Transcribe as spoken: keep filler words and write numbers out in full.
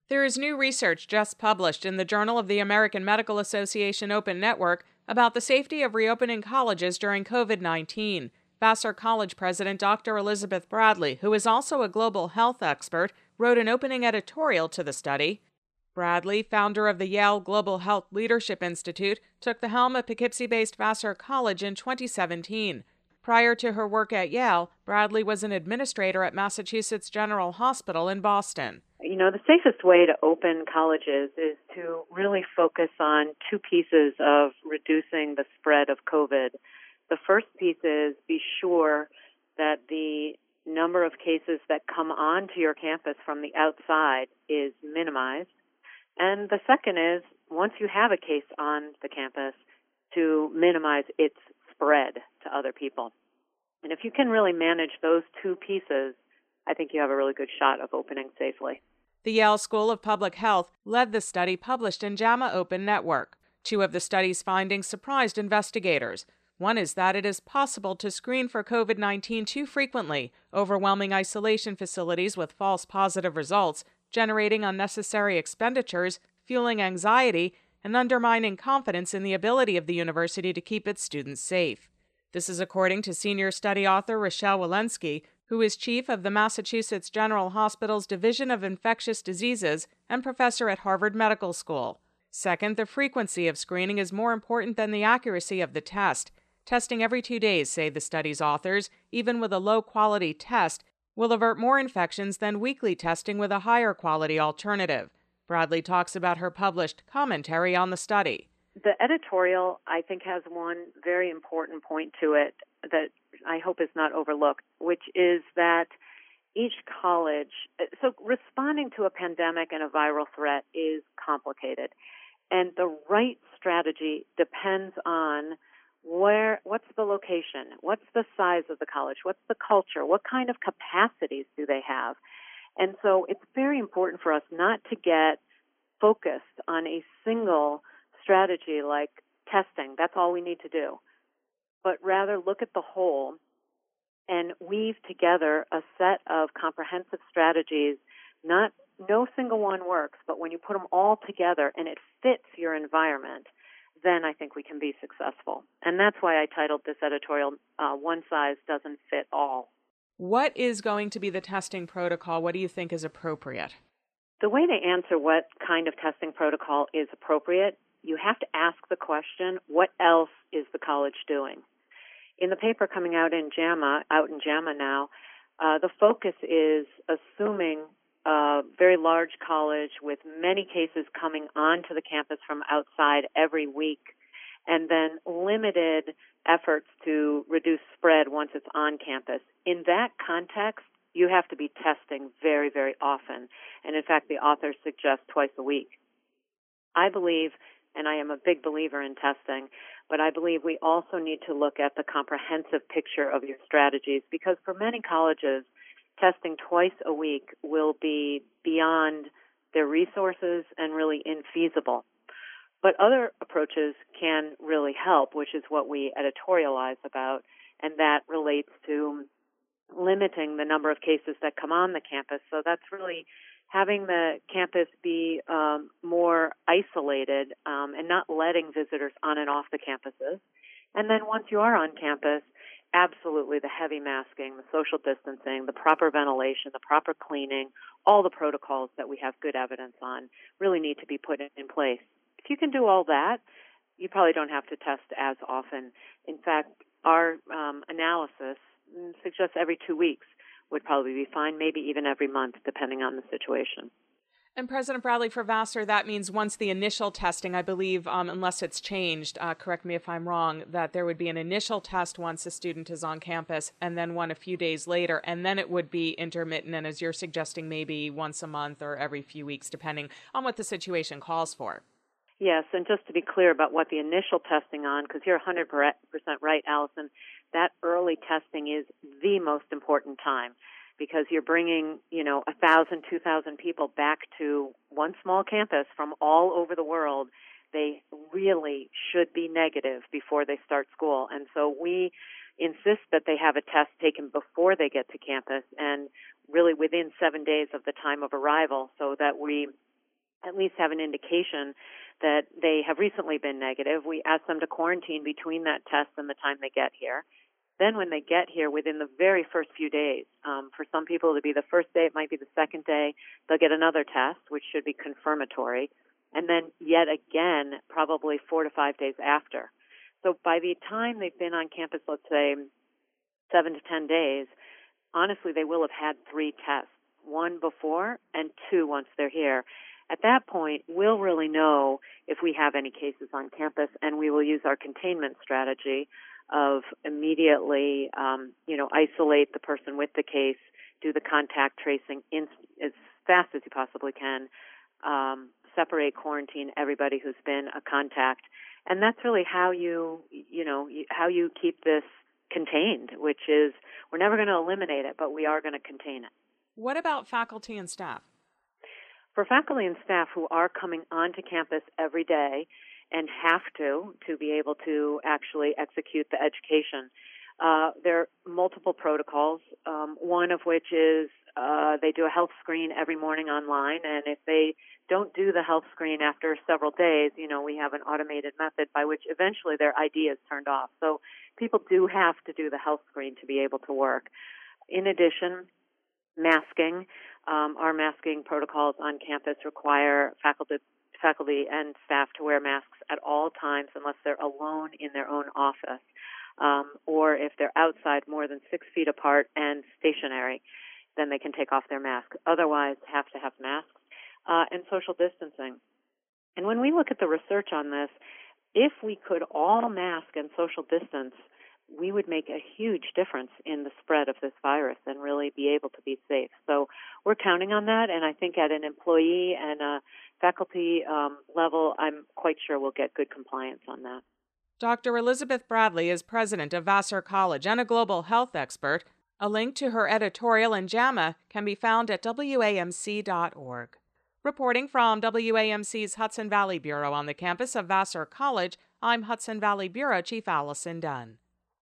There is new research just published in the Journal of the American Medical Association Open Network about the safety of reopening colleges during COVID nineteen. Vassar College President Doctor Elizabeth Bradley, who is also a global health expert, wrote an opening editorial to the study. Bradley, founder of the Yale Global Health Leadership Institute, took the helm at Poughkeepsie-based Vassar College in twenty seventeen. Prior to her work at Yale, Bradley was an administrator at Massachusetts General Hospital in Boston. You know, the safest way to open colleges is to really focus on two pieces of reducing the spread of COVID. The first piece is be sure that the number of cases that come onto your campus from the outside is minimized. And the second is, once you have a case on the campus, to minimize its spread to other people. And if you can really manage those two pieces, I think you have a really good shot of opening safely. The Yale School of Public Health led the study published in JAMA Open Network. Two of the study's findings surprised investigators. One is that it is possible to screen for COVID nineteen too frequently, overwhelming isolation facilities with false positive results, generating unnecessary expenditures, fueling anxiety, and undermining confidence in the ability of the university to keep its students safe. This is according to senior study author Rochelle Walensky, who is chief of the Massachusetts General Hospital's Division of Infectious Diseases and professor at Harvard Medical School. Second, the frequency of screening is more important than the accuracy of the test. Testing every two days, say the study's authors, even with a low-quality test, will avert more infections than weekly testing with a higher-quality alternative. Bradley talks about her published commentary on the study. The editorial, I think, has one very important point to it that I hope is not overlooked, which is that each college, so responding to a pandemic and a viral threat is complicated. And the right strategy depends on where, what's the location, what's the size of the college, what's the culture, what kind of capacities do they have. And so it's very important for us not to get focused on a single strategy like testing. That's all we need to do. But rather look at the whole and weave together a set of comprehensive strategies. Not no single one works, but when you put them all together and it fits your environment, then I think we can be successful. And that's why I titled this editorial, uh, One Size Doesn't Fit All. What is going to be the testing protocol? What do you think is appropriate? The way to answer what kind of testing protocol is appropriate, you have to ask the question, what else is the college doing? In the paper coming out in JAMA, out in JAMA now, uh, the focus is assuming a very large college with many cases coming onto the campus from outside every week, and then limited efforts to reduce spread once it's on campus. In that context, you have to be testing very, very often. And in fact, the authors suggest twice a week. I believe, and I am a big believer in testing, but I believe we also need to look at the comprehensive picture of your strategies, because for many colleges, testing twice a week will be beyond their resources and really infeasible. But other approaches can really help, which is what we editorialize about, and that relates to limiting the number of cases that come on the campus. So that's really having the campus be um, more isolated um, and not letting visitors on and off the campuses. And then once you are on campus, absolutely the heavy masking, the social distancing, the proper ventilation, the proper cleaning, all the protocols that we have good evidence on really need to be put in place. If you can do all that, you probably don't have to test as often. In fact, our um, analysis suggests every two weeks would probably be fine, maybe even every month, depending on the situation. And President Bradley, for Vassar, that means once the initial testing, I believe, um, unless it's changed, uh, correct me if I'm wrong, that there would be an initial test once a student is on campus, and then one a few days later, and then it would be intermittent, and as you're suggesting, maybe once a month or every few weeks, depending on what the situation calls for. Yes, and just to be clear about what the initial testing on, because you're one hundred percent right, Allison, that early testing is the most important time, because you're bringing, you know, one thousand, two thousand people back to one small campus from all over the world. They really should be negative before they start school. And so we insist that they have a test taken before they get to campus and really within seven days of the time of arrival, so that we at least have an indication that they have recently been negative. We ask them to quarantine between that test and the time they get here. Then when they get here, within the very first few days, um, for some people it'll be the first day, it might be the second day, they'll get another test, which should be confirmatory, and then yet again, probably four to five days after. So by the time they've been on campus, let's say seven to ten days, honestly, they will have had three tests, one before and two once they're here. At that point, we'll really know if we have any cases on campus, and we will use our containment strategy of immediately, um, you know, isolate the person with the case, do the contact tracing in, as fast as you possibly can, um, separate, quarantine everybody who's been a contact, and that's really how you, you know, how you keep this contained. Which is, we're never going to eliminate it, but we are going to contain it. What about faculty and staff? For faculty and staff who are coming onto campus every day and have to, to be able to actually execute the education, uh, there are multiple protocols, um, one of which is uh, they do a health screen every morning online, and if they don't do the health screen after several days, you know, we have an automated method by which eventually their I D is turned off. So people do have to do the health screen to be able to work. In addition, masking. Um, our masking protocols on campus require faculty, faculty and staff to wear masks at all times unless they're alone in their own office, um, or if they're outside more than six feet apart and stationary, then they can take off their mask. Otherwise, have to have masks, uh, and social distancing. And when we look at the research on this, if we could all mask and social distance, we would make a huge difference in the spread of this virus and really be able to be safe. So we're counting on that, and I think at an employee and a faculty um, level, I'm quite sure we'll get good compliance on that. Doctor Elizabeth Bradley is president of Vassar College and a global health expert. A link to her editorial in JAMA can be found at W A M C dot org. Reporting from W A M C's Hudson Valley Bureau on the campus of Vassar College, I'm Hudson Valley Bureau Chief Allison Dunn.